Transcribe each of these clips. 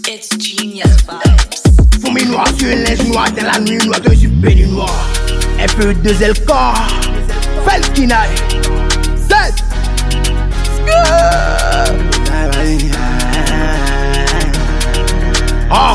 It's genius vibes. Fourmi noire sur un linge noir dans la nuit noire d'un super noir. Un peu de Zelka, Felkinaï, Z. Oh,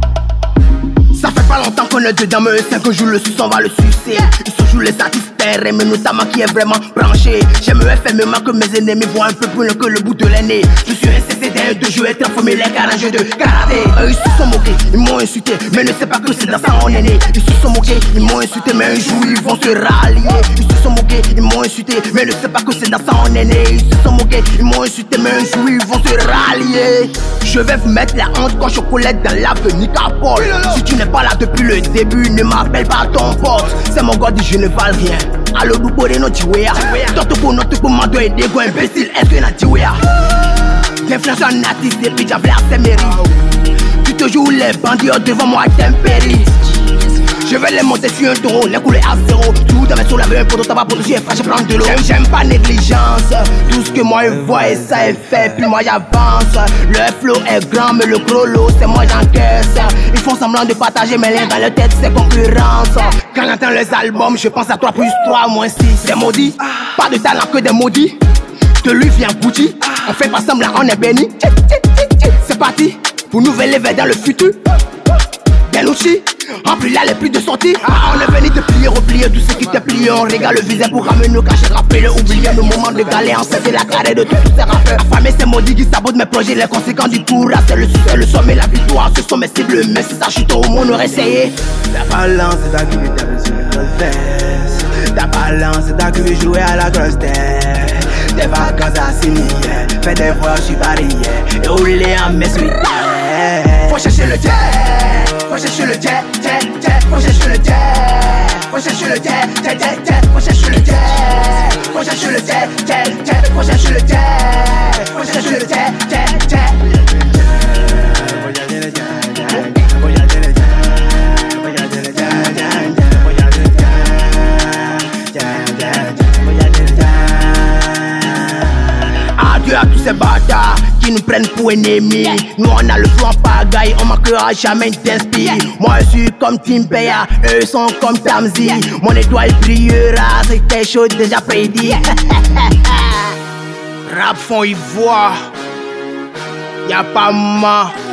ça fait pas longtemps qu'on est dedans, mais 5 jours le suce, on va le sucer. Ils se jouent les satisfaire, mais notamment qui est vraiment branché. J'aimerais fermement que mes ennemis voient un peu plus loin que le bout de l'année. Je suis un CCD de jouer, transformer les garageux de karaté. Ils se sont moqués, ils m'ont insulté, mais ne savent pas que c'est dans ça on est né. Ils se sont moqués, ils m'ont insulté, mais un jour ils vont se rallier. Ils se sont moqués, ils m'ont insulté, mais ne savent pas que c'est dans ça on est né. Ils se sont moqués, ils m'ont insulté, mais un jour ils vont se rallier. Je vais vous mettre la honte quand je collecte dans l'avenue Capol. Si tu n'es pas là depuis le début, ne m'appelle pas ton pote. C'est mon god, je ne vale rien. Allo du bore no tiwea. Toto pour notre pour mando et dégo imbécile. Est-ce que na tiwea? L'influence en artiste et puis j'avais la mairie. Tu te joues les bandits devant moi tempérie. Je vais les monter sur un taureau, les couler à zéro. Tout dans mes sous la veille pour t'avoir protégé, je prends de l'eau. J'aime pas négligence. Tout ce que moi je vois et ça est fait, puis moi j'avance. Le flow est grand, mais le crollo c'est moi j'encaisse. Ils font semblant de partager mes liens dans leur tête, c'est concurrence. Quand j'entends les albums, je pense à 3 plus 3 moins 6. C'est maudit, pas de talent que des maudits. De lui vient Gucci, on fait pas semblant, on est béni. C'est parti, pour nous veiller vers dans le futur. Belushi, remplis là les prix de sortie. On est venu te plier, replier tout ce qui te plie. On régale le visage pour ramener nos cachets, rappeler, oublier nos moments de galère. On sait la carré de tous ces rappeurs. Affamé c'est maudit qui sabotent mes projets, les conséquences du courage. C'est le succès, le sommet, la victoire. Ce sont mes cibles, mais si ça chute au monde, on aurait essayé. La balance est d'accueillir sur les fesses. La balance est d'accueillir jouer à la grosse tête. Des vacances à signer, faire des voyages sur Paris et rouler en messuie. Faut chercher le jet, faut chercher le jet, faut chercher le jet, faut chercher le jet, faut chercher le jet, faut chercher le jet, faut chercher le jet, faut chercher le jet. Adieu à tous ces bâtards qui nous prennent pour ennemis. Nous on a le flow en pagaille, on manquera jamais d'inspire. Moi je suis comme Timpeya, eux sont comme Tamzi. Mon étoile brillera, c'était chaud déjà prédit. Rap fond ivoire, y'a pas ma.